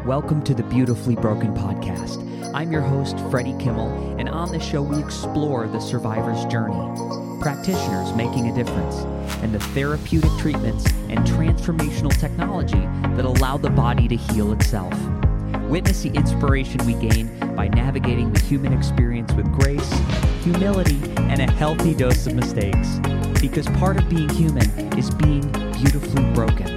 Welcome to the Beautifully Broken podcast. I'm your host, Freddie Kimmel, and on this show we explore the survivor's journey, practitioners making a difference, and the therapeutic treatments and transformational technology that allow the body to heal itself. Witness the inspiration we gain by navigating the human experience with grace, humility, and a healthy dose of mistakes. Because part of being human is being beautifully broken.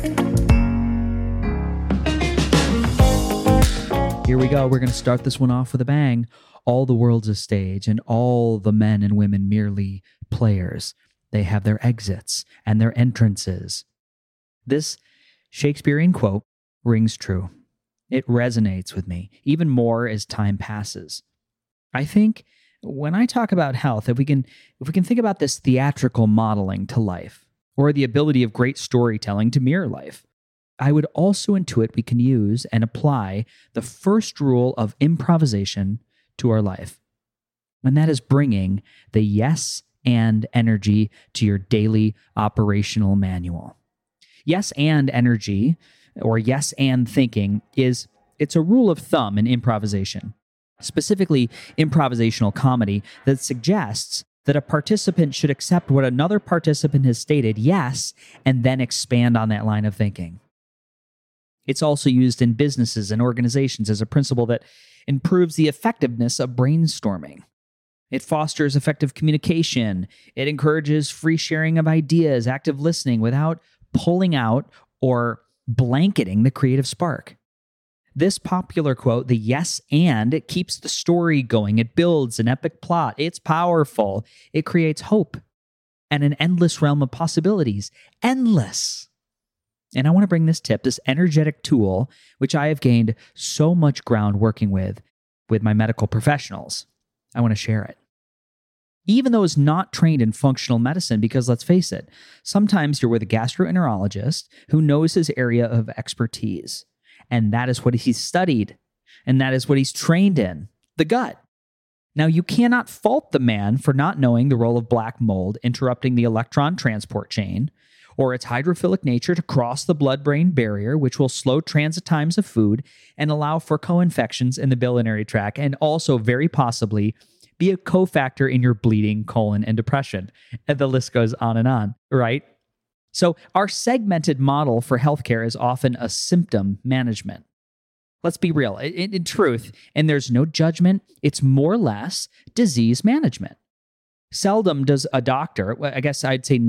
Here we go. We're going to start this one off with a bang. All the world's a stage, and all the men and women merely players. They have their exits and their entrances. This Shakespearean quote rings true. It resonates with me, even more as time passes. I think when I talk about health, if we can think about this theatrical modeling to life, or the ability of great storytelling to mirror life, I would also intuit we can use and apply the first rule of improvisation to our life. And that is bringing the yes and energy to your daily operational manual. Yes and energy, or yes and thinking, it's a rule of thumb in improvisation, specifically improvisational comedy, that suggests that a participant should accept what another participant has stated, yes, and then expand on that line of thinking. It's also used in businesses and organizations as a principle that improves the effectiveness of brainstorming. It fosters effective communication. It encourages free sharing of ideas, active listening without pulling out or blanketing the creative spark. This popular quote, the yes and, it keeps the story going. It builds an epic plot. It's powerful. It creates hope and an endless realm of possibilities. Endless. And I want to bring this tip, this energetic tool, which I have gained so much ground working with my medical professionals. I want to share it. Even though it's not trained in functional medicine, because let's face it, sometimes you're with a gastroenterologist who knows his area of expertise. And that is what he's studied. And that is what he's trained in, the gut. Now, you cannot fault the man for not knowing the role of black mold interrupting the electron transport chain, or its hydrophilic nature to cross the blood-brain barrier, which will slow transit times of food and allow for co-infections in the biliary tract, and also very possibly be a cofactor in your bleeding, colon, and depression. And the list goes on, right? So our segmented model for healthcare is often a symptom management. Let's be real. In truth, and there's no judgment, it's more or less disease management. Seldom does a doctor, I guess I'd say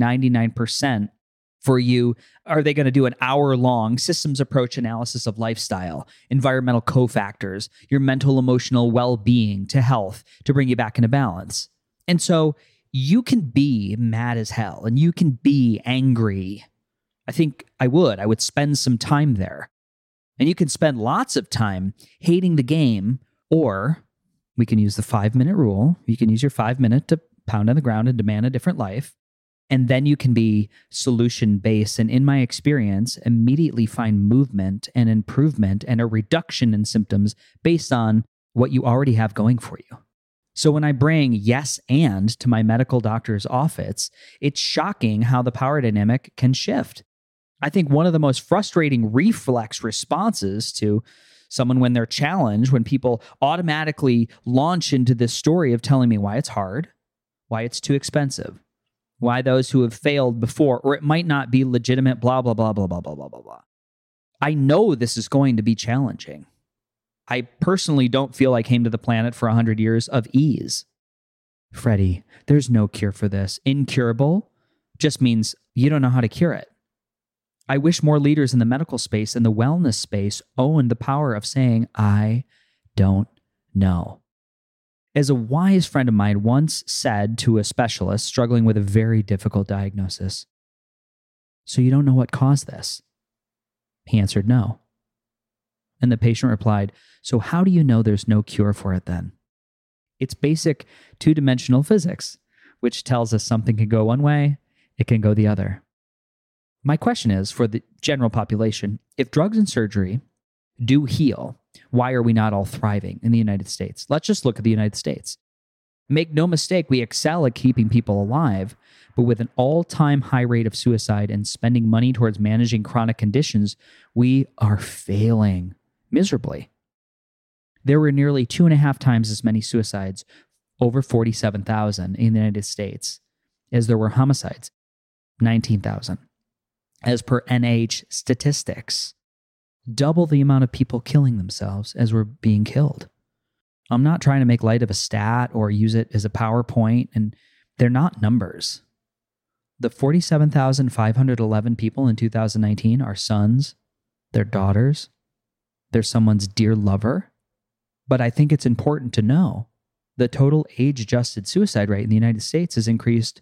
99%, for you, are they going to do an hour-long systems approach analysis of lifestyle, environmental cofactors, your mental, emotional well-being to health to bring you back into balance. And so you can be mad as hell and you can be angry. I think I would spend some time there. And you can spend lots of time hating the game, or we can use the 5-minute rule. You can use your 5 minute to pound on the ground and demand a different life. And then you can be solution-based, and in my experience, immediately find movement and improvement and a reduction in symptoms based on what you already have going for you. So when I bring yes and to my medical doctor's office, it's shocking how the power dynamic can shift. I think one of the most frustrating reflex responses to someone when they're challenged, when people automatically launch into this story of telling me why it's hard, why it's too expensive, why those who have failed before, or it might not be legitimate, blah, blah, blah, blah, blah, blah, blah, blah, blah. I know this is going to be challenging. I personally don't feel I came to the planet for 100 years of ease. Freddie, there's no cure for this. Incurable just means you don't know how to cure it. I wish more leaders in the medical space and the wellness space owned the power of saying, I don't know. As a wise friend of mine once said to a specialist struggling with a very difficult diagnosis, so you don't know what caused this? He answered no. And the patient replied, so how do you know there's no cure for it then? It's basic two-dimensional physics, which tells us something can go one way, it can go the other. My question is, for the general population, if drugs and surgery do heal, why are we not all thriving in the United States? Let's just look at the United States. Make no mistake, we excel at keeping people alive, but with an all-time high rate of suicide and spending money towards managing chronic conditions, we are failing miserably. There were nearly 2.5 times as many suicides, over 47,000 in the United States, as there were homicides, 19,000. As per NIH statistics, double the amount of people killing themselves as were being killed. I'm not trying to make light of a stat or use it as a PowerPoint, and they're not numbers. The 47,511 people in 2019 are sons, their daughters, they're someone's dear lover. But I think it's important to know the total age-adjusted suicide rate in the United States has increased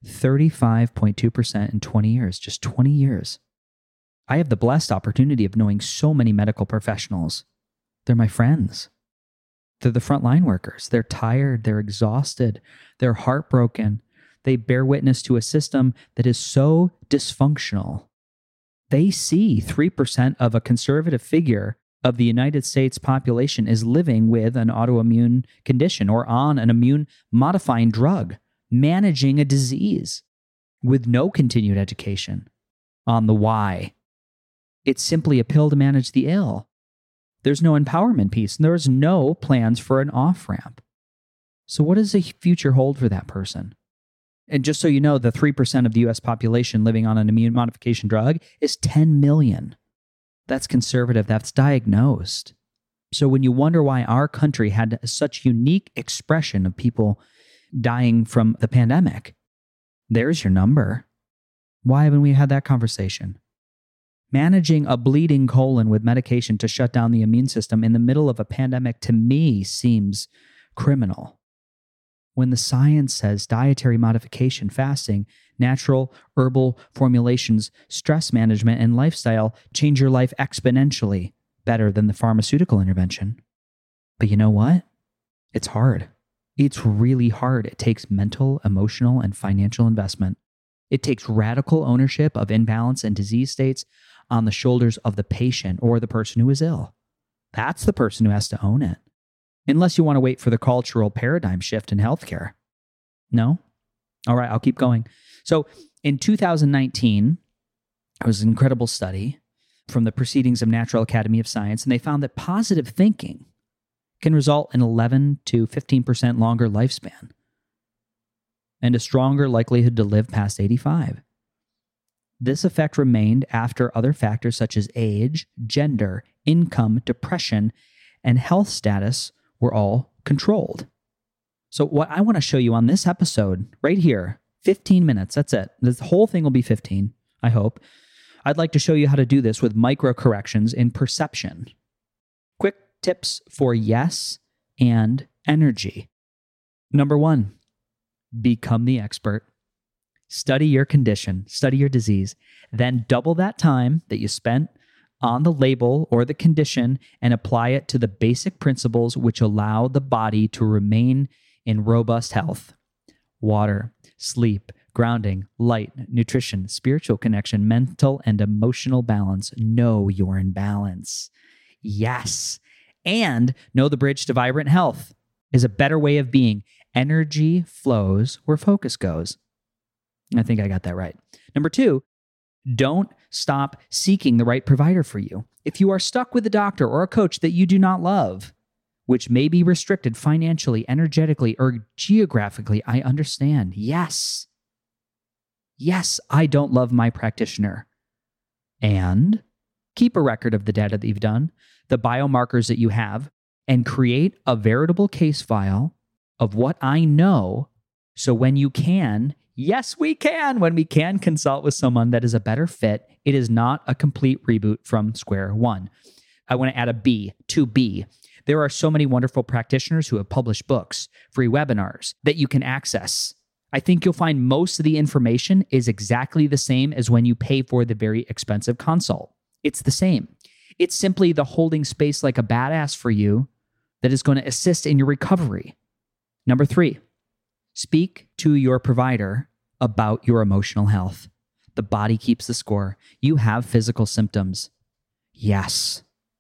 35.2% in 20 years, just 20 years. I have the blessed opportunity of knowing so many medical professionals. They're my friends. They're the frontline workers. They're tired. They're exhausted. They're heartbroken. They bear witness to a system that is so dysfunctional. They see 3% of a conservative figure of the United States population is living with an autoimmune condition or on an immune-modifying drug, managing a disease with no continued education on the why. It's simply a pill to manage the ill. There's no empowerment piece, and there's no plans for an off-ramp. So what does the future hold for that person? And just so you know, the 3% of the US population living on an immune modification drug is 10 million. That's conservative. That's diagnosed. So when you wonder why our country had such unique expression of people dying from the pandemic, there's your number. Why haven't we had that conversation? Managing a bleeding colon with medication to shut down the immune system in the middle of a pandemic, to me, seems criminal. When the science says dietary modification, fasting, natural herbal formulations, stress management, and lifestyle change your life exponentially better than the pharmaceutical intervention. But you know what? It's hard. It's really hard. It takes mental, emotional, and financial investment. It takes radical ownership of imbalance and disease states on the shoulders of the patient or the person who is ill. That's the person who has to own it. Unless you want to wait for the cultural paradigm shift in healthcare. No? All right, I'll keep going. So in 2019, it was an incredible study from the Proceedings of Natural Academy of Science, and they found that positive thinking can result in 11 to 15% longer lifespan and a stronger likelihood to live past 85. This effect remained after other factors such as age, gender, income, depression, and health status were all controlled. So what I want to show you on this episode right here, 15 minutes, that's it. The whole thing will be 15, I hope. I'd like to show you how to do this with micro corrections in perception. Quick tips for yes and energy. Number 1, become the expert. Study your condition, study your disease, then double that time that you spent on the label or the condition and apply it to the basic principles which allow the body to remain in robust health. Water, sleep, grounding, light, nutrition, spiritual connection, mental and emotional balance. Know you're in balance. Yes. And know the bridge to vibrant health is a better way of being. Energy flows where focus goes. I think I got that right. Number 2, don't stop seeking the right provider for you. If you are stuck with a doctor or a coach that you do not love, which may be restricted financially, energetically, or geographically, I understand. Yes. Yes, I don't love my practitioner. And keep a record of the data that you've done, the biomarkers that you have, and create a veritable case file of what I know. So when you can, yes, we can, when we can consult with someone that is a better fit, it is not a complete reboot from square one. I want to add a B, to B. There are so many wonderful practitioners who have published books, free webinars that you can access. I think you'll find most of the information is exactly the same as when you pay for the very expensive consult. It's the same. It's simply the holding space like a badass for you that is going to assist in your recovery. Number 3, speak to your provider about your emotional health. The body keeps the score. You have physical symptoms. Yes.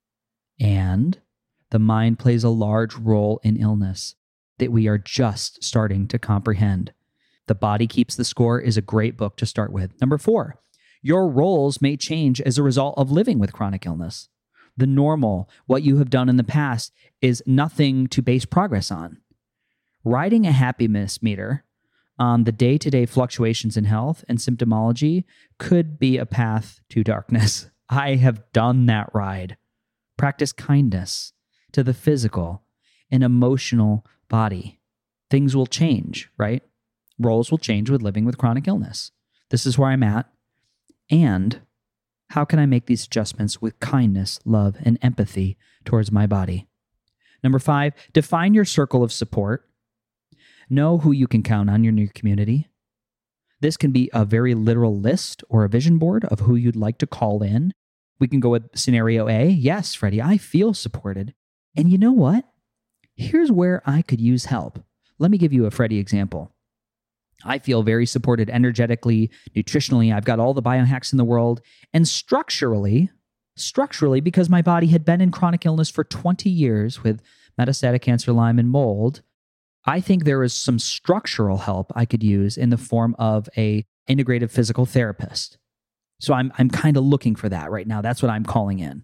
And the mind plays a large role in illness that we are just starting to comprehend. The Body Keeps the Score is a great book to start with. Number 4, your roles may change as a result of living with chronic illness. The normal, what you have done in the past, is nothing to base progress on. Riding a happiness meter on the day-to-day fluctuations in health and symptomology could be a path to darkness. I have done that ride. Practice kindness to the physical and emotional body. Things will change, right? Roles will change with living with chronic illness. This is where I'm at. And how can I make these adjustments with kindness, love, and empathy towards my body? Number 5, define your circle of support. Know who you can count on in your community. This can be a very literal list or a vision board of who you'd like to call in. We can go with scenario A. Yes, Freddie, I feel supported. And you know what? Here's where I could use help. Let me give you a Freddie example. I feel very supported energetically, nutritionally. I've got all the biohacks in the world. And structurally, because my body had been in chronic illness for 20 years with metastatic cancer, Lyme, and mold, I think there is some structural help I could use in the form of a integrative physical therapist. So I'm kind of looking for that right now. That's what I'm calling in.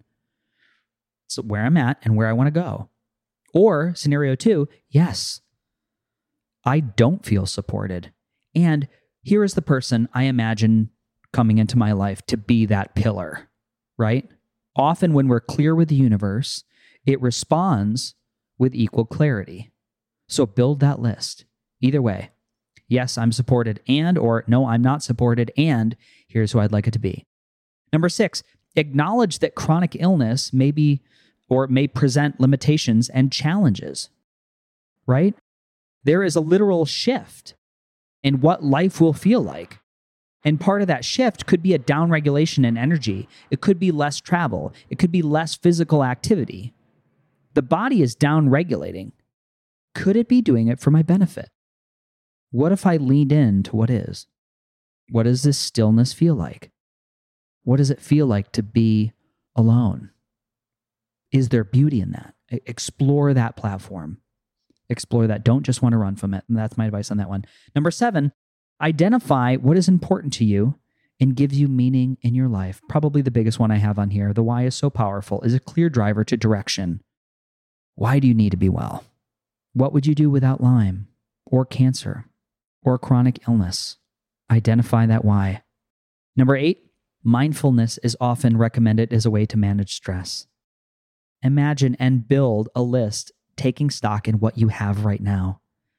So where I'm at and where I want to go. Or scenario 2, yes, I don't feel supported. And here is the person I imagine coming into my life to be that pillar, right? Often when we're clear with the universe, it responds with equal clarity. So build that list. Either way, yes, I'm supported, and or no, I'm not supported, and here's who I'd like it to be. Number 6, acknowledge that chronic illness may be or may present limitations and challenges, right? There is a literal shift in what life will feel like. And part of that shift could be a downregulation in energy. It could be less travel. It could be less physical activity. The body is downregulating. Could it be doing it for my benefit? What if I leaned into what is? What does this stillness feel like? What does it feel like to be alone? Is there beauty in that? Explore that platform. Explore that. Don't just want to run from it. And that's my advice on that one. Number 7, identify what is important to you and gives you meaning in your life. Probably the biggest one I have on here. The why is so powerful, is a clear driver to direction. Why do you need to be well? What would you do without Lyme or cancer or chronic illness? Identify that why. Number 8, mindfulness is often recommended as a way to manage stress. Imagine and build a list taking stock in what you have right now.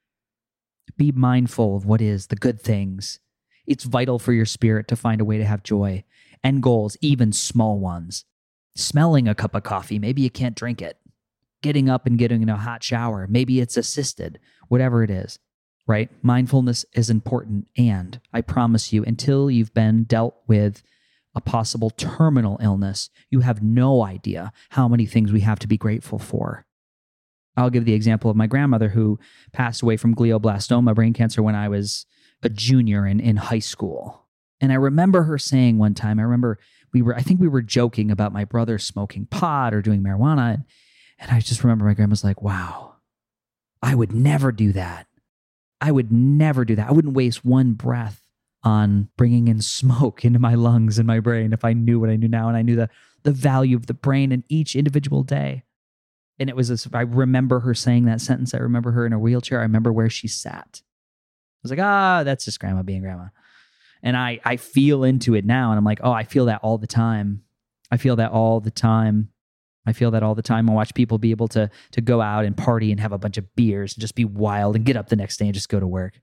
Be mindful of what is, the good things. It's vital for your spirit to find a way to have joy and goals, even small ones. Smelling a cup of coffee, maybe you can't drink it. Getting up and getting in a hot shower, maybe it's assisted, whatever it is, right? Mindfulness is important. And I promise you, until you've been dealt with a possible terminal illness, you have no idea how many things we have to be grateful for. I'll give the example of my grandmother who passed away from glioblastoma, brain cancer, when I was a junior in high school. And I remember her saying one time, I think we were joking about my brother smoking pot or doing marijuana. And I just remember my grandma's like, wow, I would never do that. I would never do that. I wouldn't waste one breath on bringing in smoke into my lungs and my brain if I knew what I knew now and I knew the value of the brain in each individual day. And it was this, I remember her saying that sentence. I remember her in a wheelchair. I remember where she sat. I was like, that's just grandma being grandma. And I feel into it now. And I'm like, I feel that all the time. I feel that all the time. I watch people be able to go out and party and have a bunch of beers and just be wild and get up the next day and just go to work.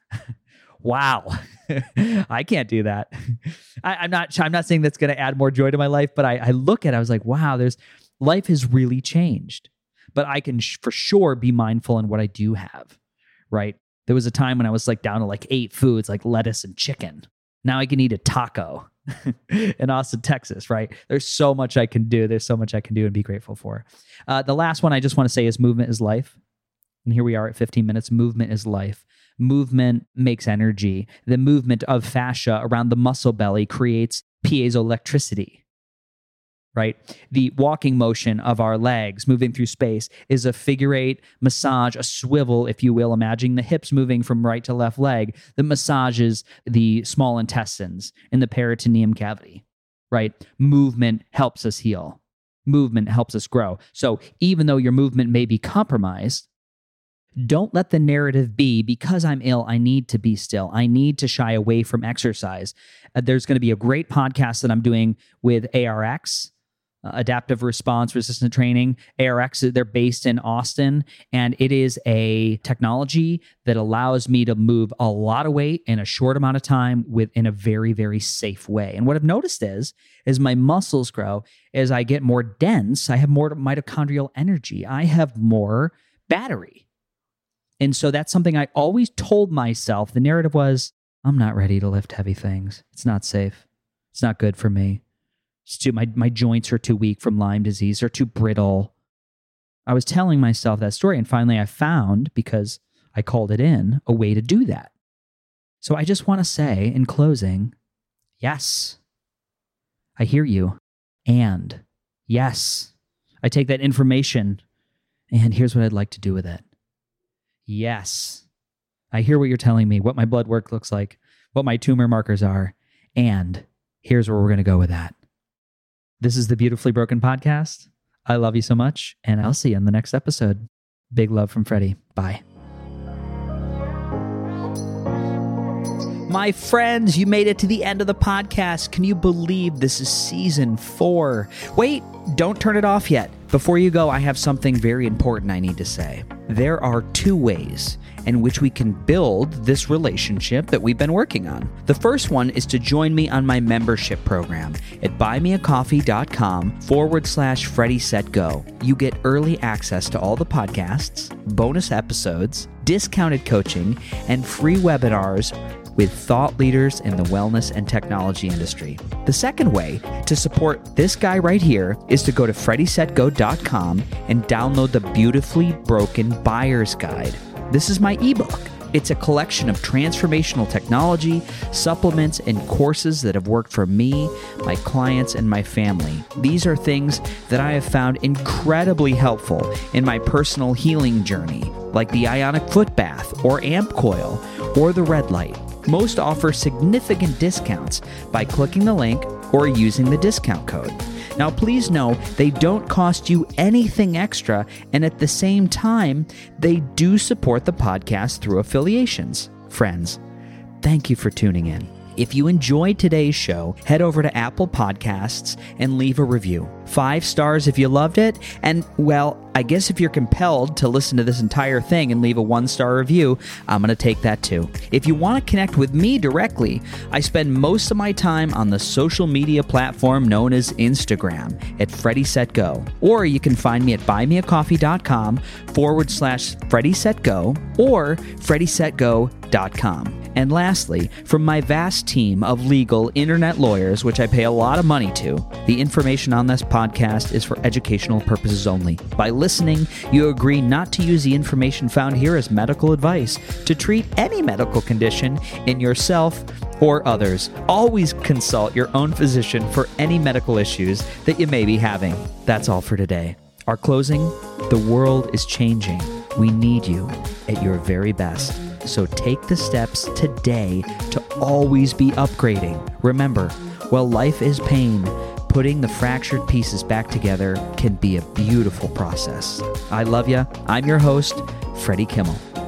Wow. I can't do that. I'm not saying that's going to add more joy to my life, but I look at it, I was like, wow, life has really changed. But I can for sure be mindful in what I do have, right? There was a time when I was like down to like 8 foods, like lettuce and chicken. Now I can eat a taco in Austin, Texas, right? There's so much I can do. There's so much I can do and be grateful for. The last one I just want to say is movement is life. And here we are at 15 minutes. Movement is life. Movement makes energy. The movement of fascia around the muscle belly creates piezoelectricity, right? The walking motion of our legs moving through space is a figure 8 massage, a swivel, if you will. Imagine the hips moving from right to left leg that massages the small intestines in the peritoneum cavity, right? Movement helps us heal. movement helps us grow. So even though your movement may be compromised, don't let the narrative be, because I'm ill, I need to be still. I need to shy away from exercise. There's going to be a great podcast that I'm doing with ARX, Adaptive Response Resistant Training. ARX, they're based in Austin, and it is a technology that allows me to move a lot of weight in a short amount of time in a very, very safe way. And what I've noticed is my muscles grow, as I get more dense, I have more mitochondrial energy. I have more battery. And so that's something I always told myself. The narrative was, I'm not ready to lift heavy things. It's not safe. It's not good for me. My joints are too weak from Lyme disease. They're too brittle. I was telling myself that story, and finally I found, because I called it in, a way to do that. So I just want to say in closing, yes, I hear you. And yes, I take that information, and here's what I'd like to do with it. Yes, I hear what you're telling me, what my blood work looks like, what my tumor markers are, and here's where we're going to go with that. This is the Beautifully Broken Podcast. I love you so much, and I'll see you in the next episode. Big love from Freddie. Bye. My friends, you made it to the end of the podcast. Can you believe this is season 4? Wait, don't turn it off yet. Before you go, I have something very important I need to say. There are 2 ways in which we can build this relationship that we've been working on. The first one is to join me on my membership program at buymeacoffee.com/FreddieSetGo. You get early access to all the podcasts, bonus episodes, discounted coaching, and free webinars with thought leaders in the wellness and technology industry. The second way to support this guy right here is to go to FreddieSetGo.com and download the Beautifully Broken Buyer's Guide. This is my ebook. It's a collection of transformational technology, supplements, and courses that have worked for me, my clients, and my family. These are things that I have found incredibly helpful in my personal healing journey, like the Ionic Foot Bath, or Amp Coil, or the Red Light. Most offer significant discounts by clicking the link or using the discount code. Now, please know they don't cost you anything extra, and at the same time, they do support the podcast through affiliations. Friends, thank you for tuning in. If you enjoyed today's show, head over to Apple Podcasts and leave a review. 5 stars if you loved it, and, well, I guess if you're compelled to listen to this entire thing and leave a 1-star review, I'm going to take that too. If you want to connect with me directly, I spend most of my time on the social media platform known as Instagram at FreddieSetGo. Or you can find me at buymeacoffee.com/FreddieSetGo or FreddieSetGo.com. And lastly, from my vast team of legal internet lawyers, which I pay a lot of money to, the information on this podcast is for educational purposes only. By listening, you agree not to use the information found here as medical advice to treat any medical condition in yourself or others. Always consult your own physician for any medical issues that you may be having. That's all for today. Our closing: the world is changing. We need you at your very best. So take the steps today to always be upgrading. Remember, while life is pain, putting the fractured pieces back together can be a beautiful process. I love you. I'm your host, Freddie Kimmel.